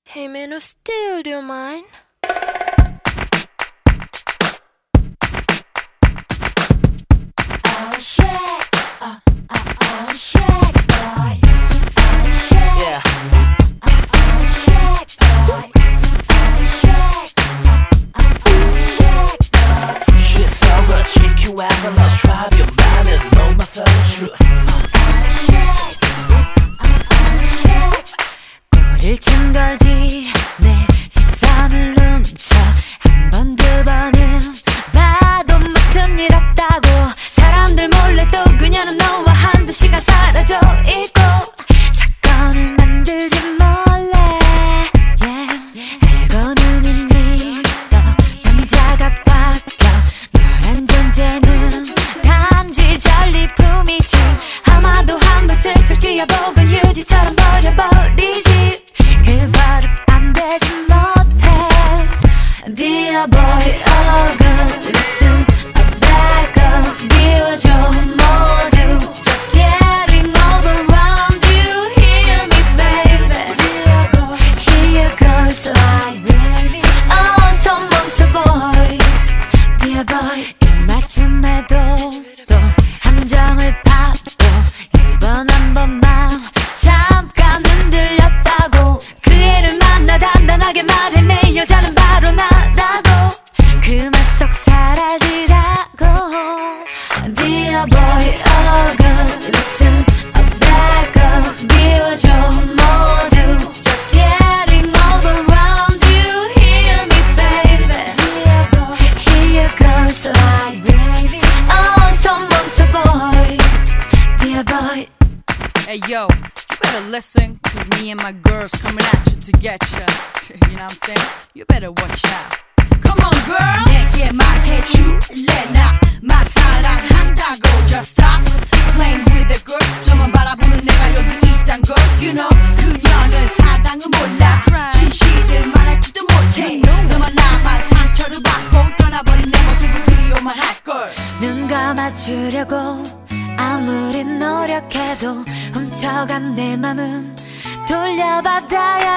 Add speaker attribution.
Speaker 1: Hey man, what's still, do you mind?
Speaker 2: Oh shit, oh shit, boy. Oh shit,
Speaker 3: Yeah.
Speaker 2: oh shit, boy. Oh shit, oh shit, boy.
Speaker 3: She's so good, GQ하고 너 drive your mind and know my feelings true.
Speaker 2: Oh shit, oh shit.
Speaker 4: 꼴을 친 거지 내 시선을 훔쳐 한 번 두 번은 봐도 무슨 일 없다고 사람들 몰래 또 그녀는 너와 한두 시간 사라져 있고 사건을 만들지 몰래 알고는 있니 또 남자가 바뀌어 너란 존재는 단지 전리품이지 아마도 한 번 슬쩍 쥐어보고 휴지처럼 버려버리지 그 버릇 안 되지 못해 Dear boy, oh girl, listen up back up 비워줘 모두 Just getting overwhelmed you hear me baby Dear boy, here goes like baby Oh, 손 멈춰 boy Dear boy, 입맞춤에도 또 함정을 파도 이번 한 번만 잠깐 흔들렸다고 그 애를 만나 단단하게 말해 내 여자는 바로 나라고 그 맛 속 사라지라고 Dear boy, oh girl, listen up back up 비워줘 모두 Just getting overwhelmed you hear me baby Dear boy, here goes like baby Oh, 손 멈춰 boy Dear boy
Speaker 5: Hey yo, you better listen, cause me and my girls coming at you to get ya. You know what I'm saying? You better watch out. Come on girl!
Speaker 6: 내게 말해줄래 나만 사랑한다고 Just stop playing with the girl 너만 바라보는 내가 여기 있단 걸 You know 그녀는 사랑을 몰라 진실을 말하지도 못해 너만 나만 상처를 받고 떠나버린 내 모습을 그리워만 할걸
Speaker 4: 눈 감아주려고 아무리 노력해도 훔쳐간 내 맘은 돌려받아야